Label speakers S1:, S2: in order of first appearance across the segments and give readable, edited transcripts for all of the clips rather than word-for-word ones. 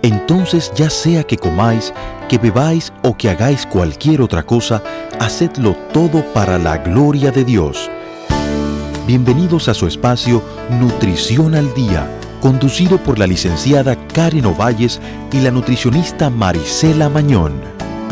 S1: Entonces, ya sea que comáis, que bebáis o que hagáis cualquier otra cosa, hacedlo todo para la gloria de Dios. Bienvenidos a su espacio Nutrición al Día, conducido por la licenciada Karen Ovalles y la nutricionista Marisela Mañón.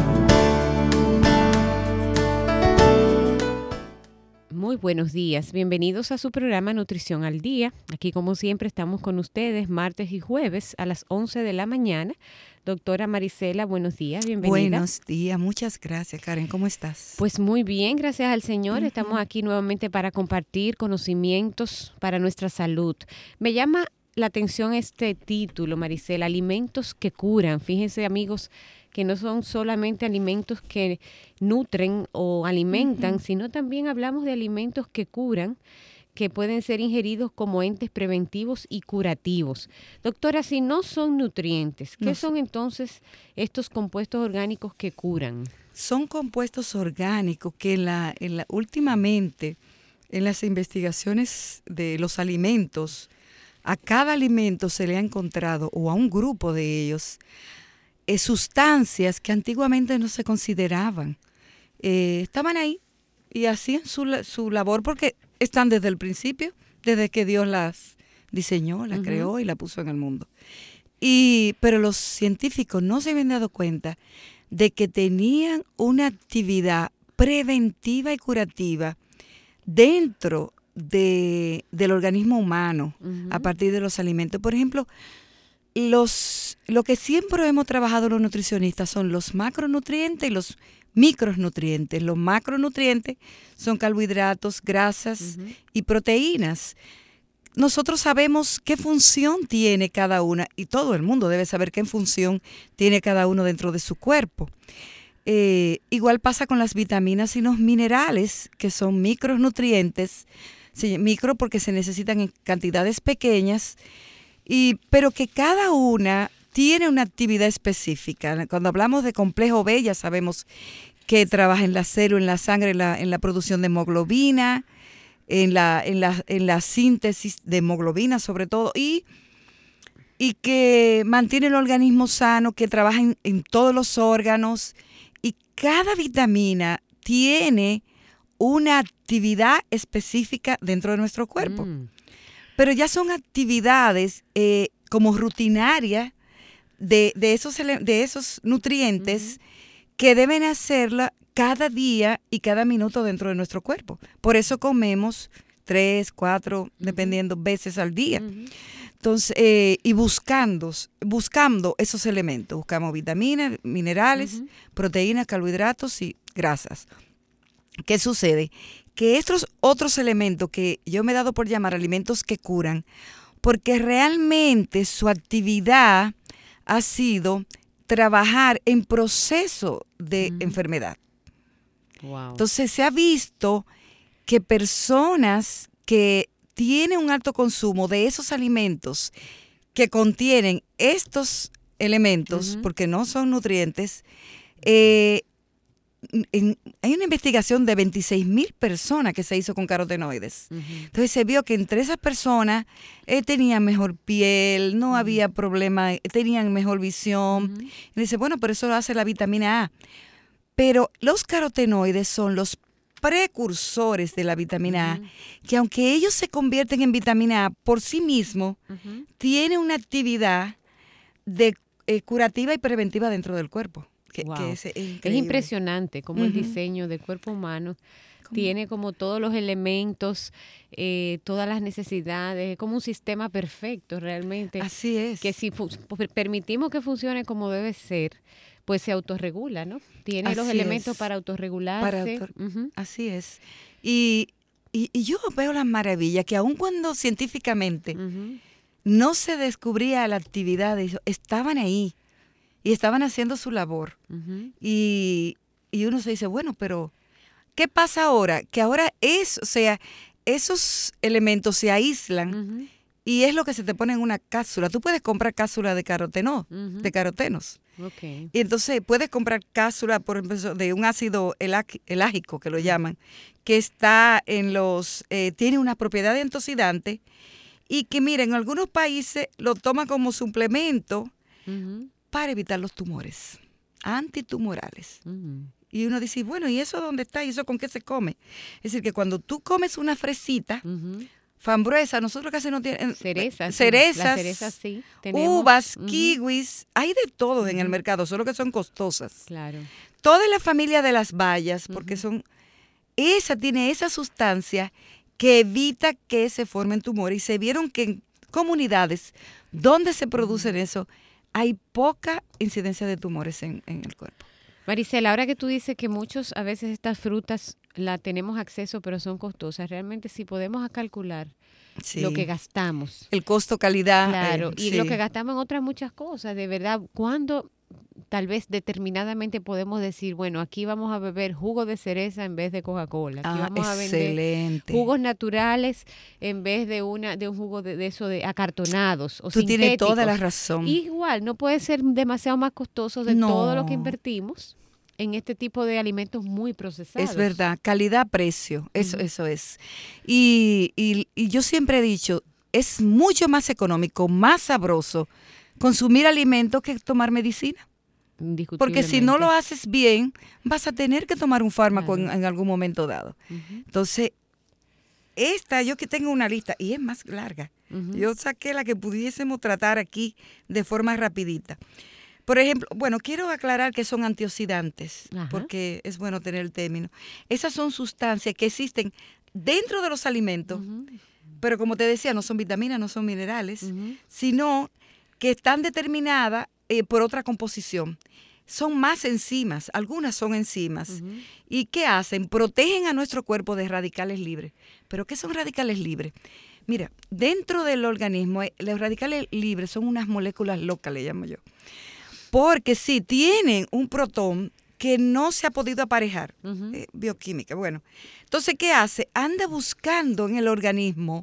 S2: Muy buenos días, bienvenidos a su programa Nutrición al Día. Aquí como siempre estamos con ustedes martes y jueves a las 11 de la mañana. Doctora Marisela, buenos días, bienvenida.
S3: Buenos días, muchas gracias, Karen, ¿cómo estás?
S2: Pues muy bien, gracias al Señor. Estamos aquí nuevamente para compartir conocimientos para nuestra salud. Me llama la atención este título, Marisela, alimentos que curan. Fíjense, amigos, que no son solamente alimentos que nutren o alimentan, sino también hablamos de alimentos que curan, que pueden ser ingeridos como entes preventivos y curativos. Doctora, si no son nutrientes, ¿qué son entonces estos compuestos orgánicos que curan?
S3: Son compuestos orgánicos que últimamente en las investigaciones de los alimentos, a cada alimento se le ha encontrado, o a un grupo de ellos, sustancias que antiguamente no se consideraban. Estaban ahí y hacían su labor porque están desde el principio, desde que Dios las diseñó, las creó y las puso en el mundo. Pero los científicos no se habían dado cuenta de que tenían una actividad preventiva y curativa dentro del organismo humano a partir de los alimentos. Por ejemplo, lo que siempre hemos trabajado los nutricionistas son los macronutrientes y los micronutrientes. Los macronutrientes son carbohidratos, grasas y proteínas. Nosotros sabemos qué función tiene cada una y todo el mundo debe saber qué función tiene cada uno dentro de su cuerpo. Igual pasa con las vitaminas y los minerales, que son micronutrientes, micro porque se necesitan en cantidades pequeñas, pero que cada una tiene una actividad específica. Cuando hablamos de complejo B, ya sabemos que trabaja en la célula, en la sangre, en la producción de hemoglobina, en la síntesis de hemoglobina sobre todo, y que mantiene el organismo sano, que trabaja en todos los órganos. Y cada vitamina tiene una actividad específica dentro de nuestro cuerpo. Pero ya son actividades como rutinarias de esos nutrientes que deben hacerla cada día y cada minuto dentro de nuestro cuerpo. Por eso comemos 3, 4, dependiendo, veces al día. Entonces, y buscando esos elementos. Buscamos vitaminas, minerales, proteínas, carbohidratos y grasas. ¿Qué sucede? Que estos otros elementos que yo me he dado por llamar alimentos que curan, porque realmente su actividad ha sido trabajar en proceso de enfermedad. Wow. Entonces se ha visto que personas que tienen un alto consumo de esos alimentos que contienen estos elementos, porque no son nutrientes, hay una investigación de 26,000 personas que se hizo con carotenoides. Entonces se vio que entre esas personas tenían mejor piel, no había problema, tenían mejor visión. Y dice, bueno, pero eso lo hace la vitamina A. Pero los carotenoides son los precursores de la vitamina A, que aunque ellos se convierten en vitamina A por sí mismos, tienen una actividad curativa y preventiva dentro del cuerpo. Que es
S2: impresionante cómo el diseño del cuerpo humano tiene como todos los elementos, todas las necesidades, como un sistema perfecto realmente.
S3: Así es.
S2: Que si permitimos que funcione como debe ser, pues se autorregula, ¿no? Tiene los elementos para autorregularse.
S3: Así es. Y yo veo la maravilla que aun cuando científicamente no se descubría la actividad de ellos, estaban ahí. Y estaban haciendo su labor. Y uno se dice, bueno, pero ¿qué pasa ahora? Que ahora esos elementos se aíslan y es lo que se te pone en una cápsula. Tú puedes comprar cápsula de carotenos.
S2: Okay.
S3: Y entonces puedes comprar cápsula, por ejemplo, de un ácido elágico, que lo llaman, que está tiene una propiedad de antioxidante y que, mira, en algunos países lo toman como suplemento. para evitar los tumores, antitumorales. Y uno dice, bueno, ¿y eso dónde está? ¿Y eso con qué se come? Es decir, que cuando tú comes una fresita, frambuesa, nosotros casi no tienen cerezas,
S2: las cerezas sí,
S3: uvas, kiwis, hay de todo en el mercado, solo que son costosas.
S2: Claro.
S3: Toda la familia de las bayas, porque tiene esa sustancia que evita que se formen tumores. Y se vieron que en comunidades donde se producen eso, hay poca incidencia de tumores en el cuerpo.
S2: Maricela, ahora que tú dices que a veces estas frutas la tenemos acceso, pero son costosas, realmente si podemos calcular lo que gastamos.
S3: El costo-calidad.
S2: Claro, y lo que gastamos en otras muchas cosas, de verdad, ¿cuándo tal vez determinadamente podemos decir, bueno, aquí vamos a beber jugo de cereza en vez de Coca-Cola? Aquí vamos a vender jugos naturales en vez de un jugo de eso de acartonados o
S3: Tú
S2: sintéticos.
S3: tienes toda la razón.
S2: Igual, no puede ser demasiado más costoso de todo lo que invertimos en este tipo de alimentos muy procesados.
S3: Es verdad, calidad-precio, eso es. Y yo siempre he dicho, es mucho más económico, más sabroso consumir alimentos que tomar medicina. Porque si no lo haces bien, vas a tener que tomar un fármaco en algún momento dado. Entonces, yo que tengo una lista, y es más larga, yo saqué la que pudiésemos tratar aquí de forma rapidita. Por ejemplo, quiero aclarar que son antioxidantes, porque es bueno tener el término. Esas son sustancias que existen dentro de los alimentos, pero como te decía, no son vitaminas, no son minerales, sino que están determinadas por otra composición. Son más enzimas, algunas son enzimas. ¿Y qué hacen? Protegen a nuestro cuerpo de radicales libres. ¿Pero qué son radicales libres? Mira, dentro del organismo, los radicales libres son unas moléculas locas, le llamo yo. Porque sí, tienen un protón que no se ha podido aparejar, bioquímica. Bueno, entonces, ¿qué hace? Anda buscando en el organismo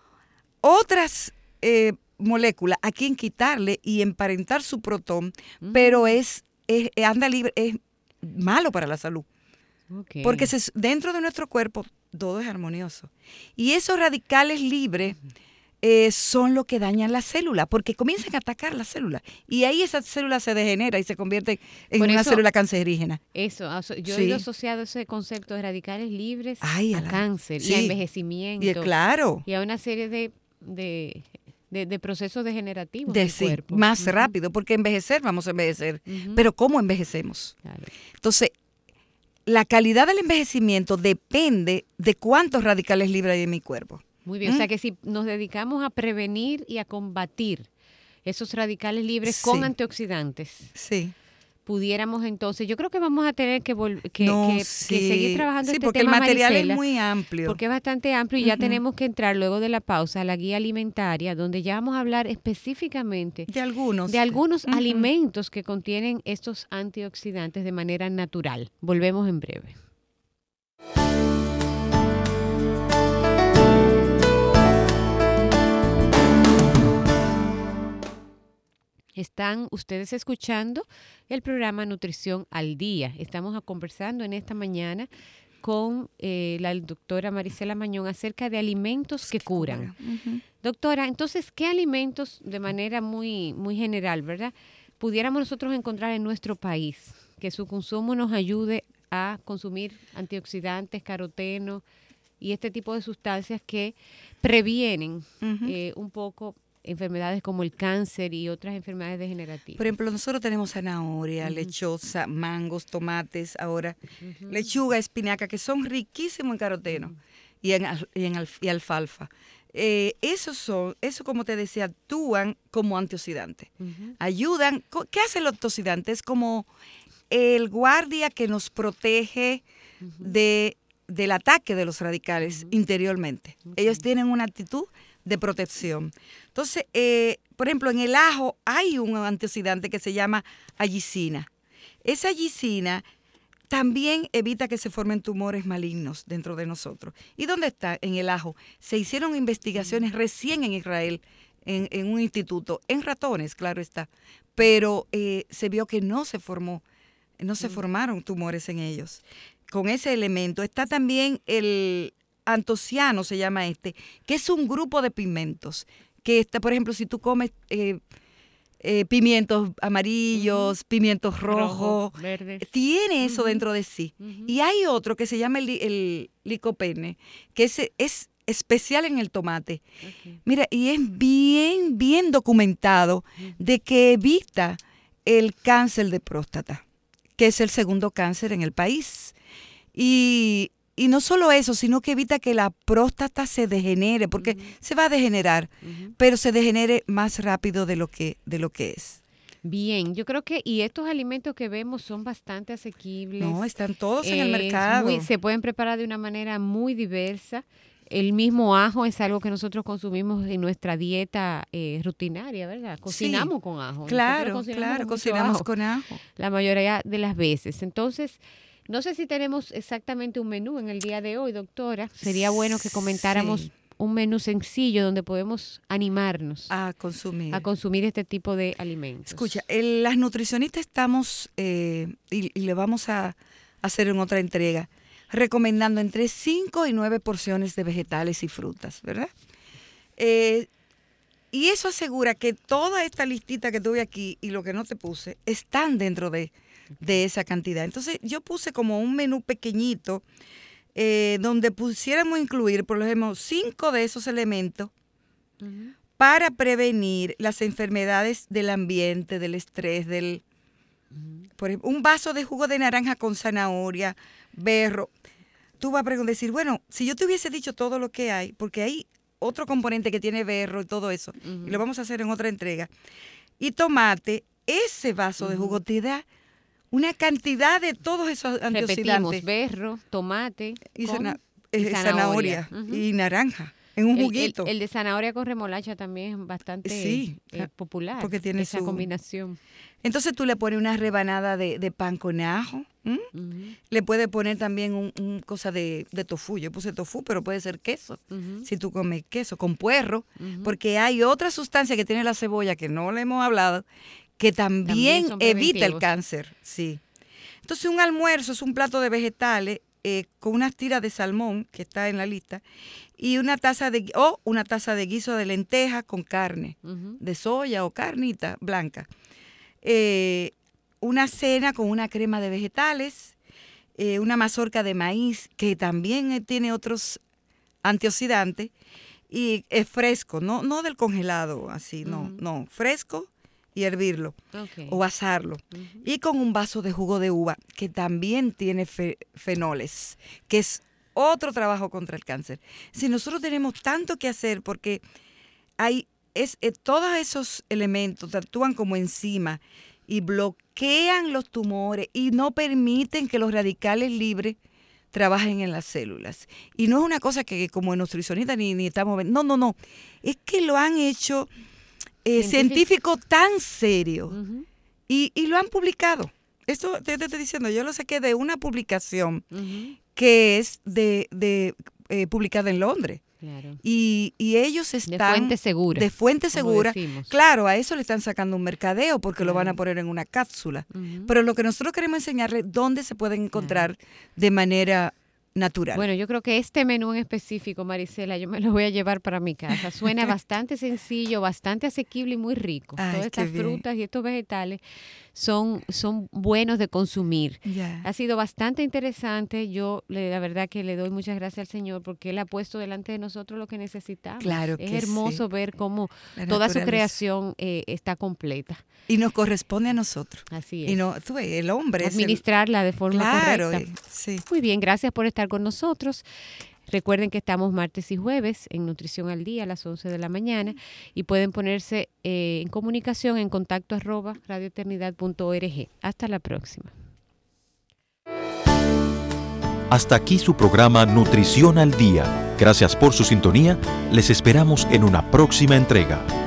S3: otras moléculas a quien quitarle y emparentar su protón, pero anda libre, es malo para la salud. Okay. Porque dentro de nuestro cuerpo todo es armonioso. Y esos radicales libres son los que dañan la célula, porque comienzan a atacar la célula. Y ahí esa célula se degenera y se convierte en una célula cancerígena.
S2: Yo he ido asociado ese concepto de radicales libres a cáncer y a envejecimiento. Y a una serie de procesos degenerativos del cuerpo.
S3: Más rápido, porque vamos a envejecer. Pero ¿cómo envejecemos? Claro. Entonces, la calidad del envejecimiento depende de cuántos radicales libres hay en mi cuerpo.
S2: Muy bien, o sea que si nos dedicamos a prevenir y a combatir esos radicales libres con antioxidantes, pudiéramos entonces, yo creo que vamos a tener que seguir trabajando este tema,
S3: porque el material
S2: Maricela,
S3: es muy amplio.
S2: Porque es bastante amplio y ya tenemos que entrar luego de la pausa a la guía alimentaria, donde ya vamos a hablar específicamente
S3: de algunos
S2: alimentos que contienen estos antioxidantes de manera natural. Volvemos en breve. Están ustedes escuchando el programa Nutrición al Día. Estamos conversando en esta mañana con la doctora Maricela Mañón acerca de alimentos que curan. Doctora, entonces, ¿qué alimentos de manera muy, muy general, verdad, pudiéramos nosotros encontrar en nuestro país que su consumo nos ayude a consumir antioxidantes, caroteno y este tipo de sustancias que previenen un poco enfermedades como el cáncer y otras enfermedades degenerativas?
S3: Por ejemplo, nosotros tenemos zanahoria, lechosa, mangos, tomates, ahora lechuga, espinaca, que son riquísimos en caroteno y alfalfa. Eso como te decía, actúan como antioxidantes. Ayudan. ¿Qué hacen los antioxidantes? Como el guardia que nos protege del ataque de los radicales interiormente. Ellos tienen una actitud de protección. Entonces, por ejemplo, en el ajo hay un antioxidante que se llama allicina. Esa allicina también evita que se formen tumores malignos dentro de nosotros. ¿Y dónde está? En el ajo. Se hicieron investigaciones recién en Israel, en un instituto, en ratones, claro está, pero se vio que no se formaron tumores en ellos. Con ese elemento está también el antociano, se llama que es un grupo de pigmentos, que está, por ejemplo, si tú comes pimientos amarillos, pimientos rojos,
S2: verde.
S3: Tiene eso dentro de sí. Y hay otro que se llama el licopene, que es especial en el tomate.
S2: Okay.
S3: Mira, y es bien documentado de que evita el cáncer de próstata, que es el segundo cáncer en el país. Y no solo eso, sino que evita que la próstata se degenere, porque se va a degenerar, pero se degenere más rápido de lo que es.
S2: Bien, yo creo que, y estos alimentos que vemos son bastante asequibles.
S3: No, están todos en el mercado.
S2: Se pueden preparar de una manera muy diversa. El mismo ajo es algo que nosotros consumimos en nuestra dieta rutinaria, ¿verdad? Cocinamos con ajo.
S3: Claro, cocinamos con ajo.
S2: La mayoría de las veces. Entonces, no sé si tenemos exactamente un menú en el día de hoy, doctora. Sería bueno que comentáramos un menú sencillo donde podemos animarnos
S3: a consumir
S2: este tipo de alimentos.
S3: Escucha, las nutricionistas estamos, y le vamos a hacer en otra entrega, recomendando entre 5 y 9 porciones de vegetales y frutas, ¿verdad? Y eso asegura que toda esta listita que tuve aquí y lo que no te puse están dentro de esa cantidad. Entonces yo puse como un menú pequeñito donde pusiéramos incluir, por ejemplo, 5 de esos elementos para prevenir las enfermedades del ambiente, del estrés, por ejemplo, un vaso de jugo de naranja con zanahoria, berro. Tú vas a decir, bueno, si yo te hubiese dicho todo lo que hay, porque hay otro componente que tiene berro y todo eso, y lo vamos a hacer en otra entrega, y tomate, ese vaso de jugo te da una cantidad de todos esos antioxidantes.
S2: Repetimos, berro, tomate
S3: y zanahoria y naranja. En un juguito.
S2: El de zanahoria con remolacha también es bastante popular.
S3: Porque tiene
S2: esa combinación.
S3: Entonces tú le pones una rebanada de pan con ajo. Le puedes poner también un cosa de tofu. Yo puse tofu, pero puede ser queso. Si tú comes queso con puerro. Porque hay otra sustancia que tiene la cebolla que no le hemos hablado, que también evita el cáncer. Sí. Entonces un almuerzo es un plato de vegetales con unas tiras de salmón, que está en la lista, y una taza de guiso de lentejas con carne, de soya o carnita blanca. Una cena con una crema de vegetales, una mazorca de maíz, que también tiene otros antioxidantes, y es fresco, no del congelado, así, no, fresco, y hervirlo o asarlo. Y con un vaso de jugo de uva, que también tiene fenoles, que es otro trabajo contra el cáncer. Si nosotros tenemos tanto que hacer, porque todos esos elementos actúan como enzima y bloquean los tumores y no permiten que los radicales libres trabajen en las células. Y no es una cosa que como nutricionista ni estamos viendo. No. Es que lo han hecho científico tan serio y lo han publicado. Esto te estoy diciendo, yo lo saqué de una publicación que es publicada en Londres.
S2: Claro.
S3: Y ellos están...
S2: De fuente segura.
S3: Claro, a eso le están sacando un mercadeo porque lo van a poner en una cápsula. Pero lo que nosotros queremos enseñarles, dónde se pueden encontrar de manera natural.
S2: Bueno, yo creo que este menú en específico, Marisela, yo me lo voy a llevar para mi casa. Suena bastante sencillo, bastante asequible y muy rico. Todas estas frutas y estos vegetales son buenos de consumir. Ha sido bastante interesante. Yo la verdad que le doy muchas gracias al Señor porque Él ha puesto delante de nosotros lo que necesitamos.
S3: Claro que
S2: es hermoso ver cómo toda su creación está completa.
S3: Y nos corresponde a nosotros.
S2: Así es.
S3: Y no, tú ves, el hombre
S2: administrarla de forma correcta.
S3: Sí.
S2: Muy bien, gracias por estar con nosotros. Recuerden que estamos martes y jueves en Nutrición al Día a las 11 de la mañana y pueden ponerse en comunicación en contacto @radioeternidad.org. Hasta la próxima.
S1: Hasta aquí su programa Nutrición al Día. Gracias por su sintonía. Les esperamos en una próxima entrega.